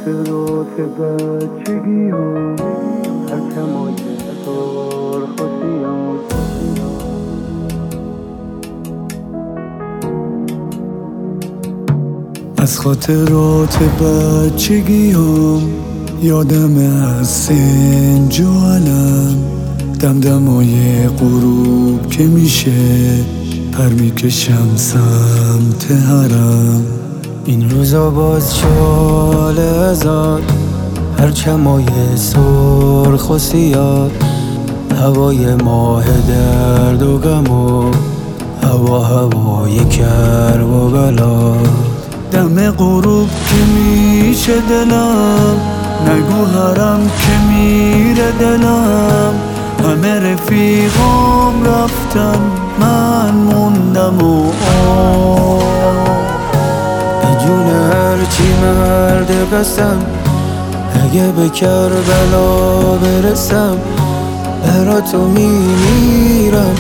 خاطرات بچگیام، هرچم آیدار خواستیم. از خاطرات بچگیام یادم از سنج و علم، دمدمای غروب که میشه پر میکشم سمت حرم. این روزا باز چاله ازاد، پرچمای سرخ و سیاه، هوای ماه درد و غم و هوای کرب و بلا. دم غروب که میشه دلم، نگو حرم که میره دلم. همه رفیقام رفتن من موندم و به جون هرچی مرد قسم، اگه به کربلا برسم براتو میمیرم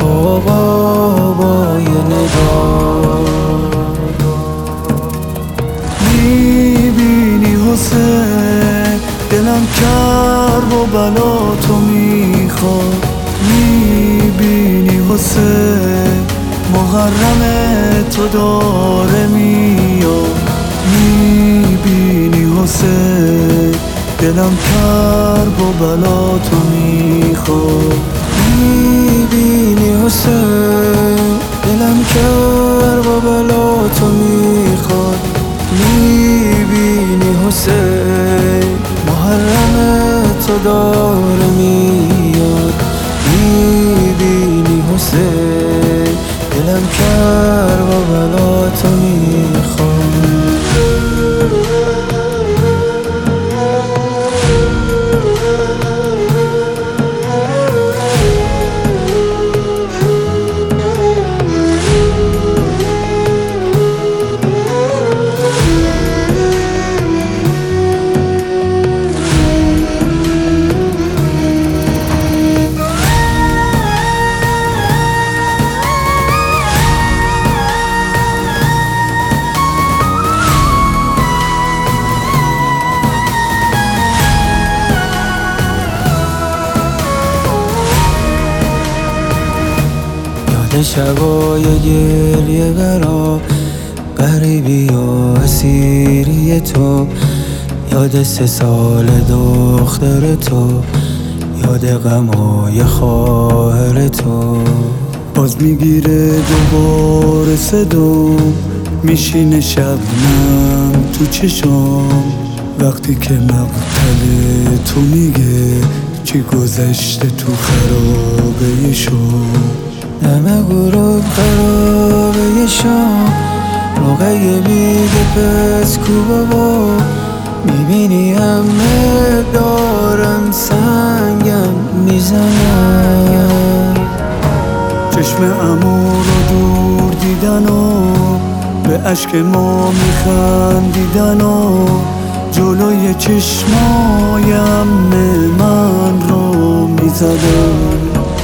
با یه نگاه. میبینی حسین دلم کرب و بلا تو میخواد. میبینی حسین محرم تو داره میاد. میبینی حسین دلم کرب و بلا تو میخواد. میبینی حسین دلم کرب و بلا تو میخواد. میبینی حسین محرم تو داره میاد. میبینی حسین دلم کرب و بلا تو میخواد. شبای گریه برا غریبی و اسیری تو، یاد 3 سال دختر تو، یاد غمای خواهر تو. باز میگیره دوباره صدام، میشینه شبنم تو چشام. وقتی که مقتل تو میگه چی گذشته تو خرابه شام. دم غروب خرابه شام، رقیه میگه پس کو بابا. میبینی همه دارن سنگم میزنن، چشم عمو رو دور دیدن و به اشک ما میخندیدن و جلوی چشمای عمه من رو میزدن.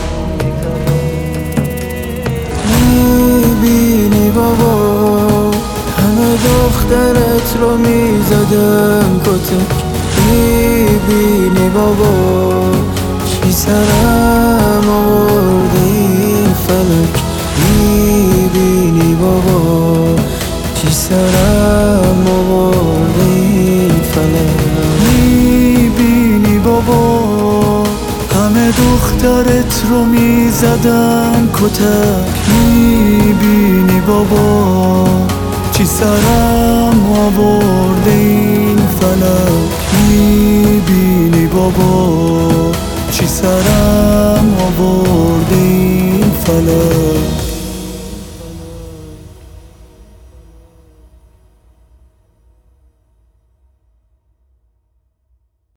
میبینی بابا همه دخترت رو میزدن کتک. میبینی بابا چی سرم آورده این فلک. میبینی بابا چی سرم آورده این فلک. میبینی بابا همه دخترت رو میزدن کتک. میبینی بابا چی سرم آورده این فلک. میبینی بابا چی سرم